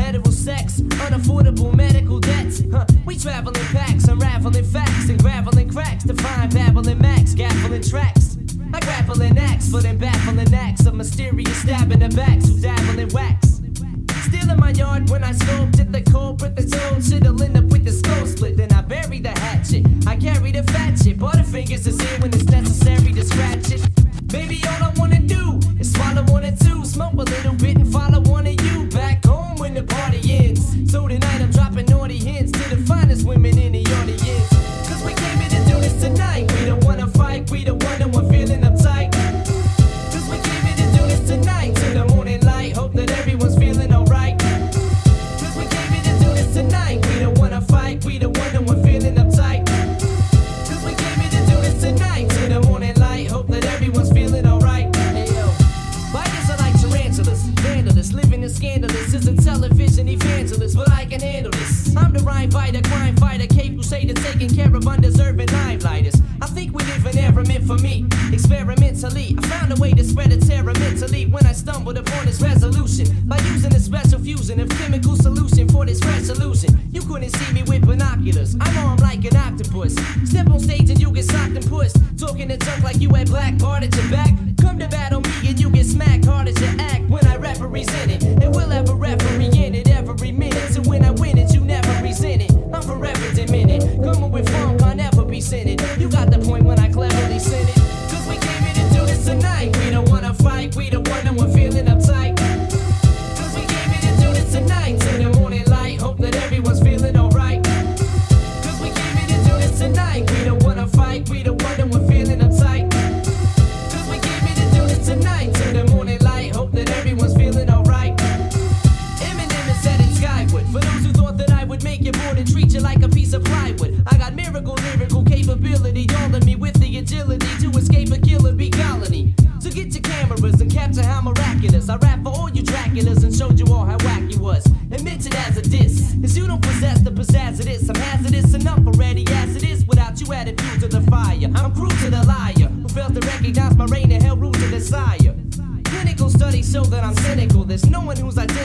hetero sex, unaffordable medical debts. We travel in packs, unraveling facts and graveling cracks to find babbling max, gaffling tracks. I grapple an axe for them baffling acts of mysterious stabbing the backs who dabble in wax. Still in my yard when I scoped at the culprit that's old shit'll end up with the skull split. Then I bury the hatchet. I carry the fat shit. Butterfingers is here when it's necessary to scratch it. Baby, all I wanna do is swallow one or two, smoke a little bit and follow one of you back home when the party ends. So tonight I'm dropping naughty hints to the finest women in the audience. Cause we came here to do this tonight. We don't wanna fight, we don't wanna we're feeling uptight. Cause we came here to do this tonight till the morning light. Hope that everyone's feeling alright. Cause we came here to do this tonight. We don't wanna fight, we don't wanna we're feeling uptight. Cause we came here to do this tonight till the morning light. Hope that everyone's feeling alright. Hey yo, biters are like tarantulas, vandalists, living in scandalous. Isn't television evangelist, but I can handle this. I'm the rhyme fighter, crime fighter, cape crusader, taking care of undeserving limelighters. I think we live in era meant for me. Experimentally, I found a way to spread a terror mentally when I stumbled upon this resolution by using a special fusion of chemical solution for this fresh illusion. You couldn't see me with binoculars. I'm armed like an octopus. Step on stage and you get socked and pushed. Talking to junk like you had black card at your back. Come to battle me and you get smacked hard as you act when I represent it. And we'll have a referee in it every minute. So when I win it, you never resent it. I'm forever demented. Coming with funk, I'll never be scented. You got the point when I cleverly sent it. Cause we came here to do this tonight. We don't wanna fight, we don't wanna we're feeling uptight. Cause we came here to do this tonight till the morning light. Hope that everyone's feeling alright. Cause we came here to do this tonight. We don't wanna fight, we don't wanna we're feeling uptight. Cause we came here to do this tonight till the morning light. Hope that everyone's feeling alright. Eminem is headed skyward. For those who thought that I would make you bored and treat you like a piece of plywood, I got miracle lyrical capability, all of me with the agility to escape a killer bee colony. So get your cameras and capture how miraculous I rap for all you Draculas and showed you all how whack you was. Admit it as a diss, cause you don't possess the pizzazz of this. I'm hazardous enough already as it is without you added fuel to the fire. I'm cruel to the liar who fails to recognize my reign and hell rule to the sire. Clinical studies show that I'm cynical. There's no one who's identical